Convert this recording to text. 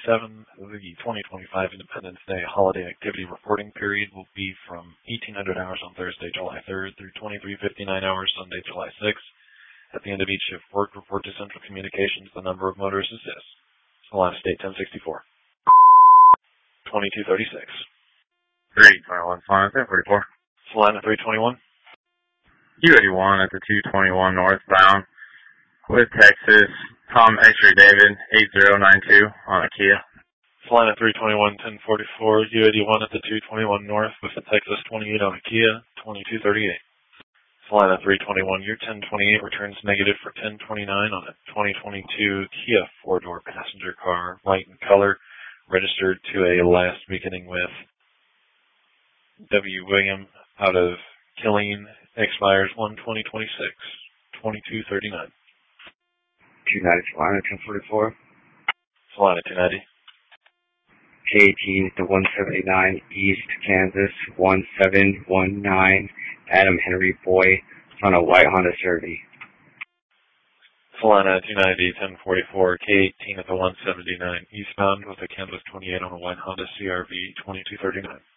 the 2025 Independence Day holiday activity reporting period will be from 1800 hours on Thursday, July 3rd through 23:59 hours Sunday, July 6th. At the end of each shift work, report to Central Communications the number of motorists assist. Salina State 1064. 2236. 321, Salina 1044. Salina 321. U81 at the 221 northbound with Texas. Tom X-Ray David 8092 on a Kia. Salina 321 1044. U81 at the 221 north with the Texas 28 on a Kia 2238. Salina 321, your 1028 returns negative for 1029 on a 2022 Kia 4-door passenger car, white in color, registered to a last beginning with W. William out of Killeen, expires 1/2026, 2239. 290, Salina 1044. Salina 290. K18 to 179 East Kansas 1719 Adam Henry Boy on a white Honda CR-V. Salina 290 1044 K18 at the 179 eastbound with a Kansas 28 on a white Honda CR-V 2239.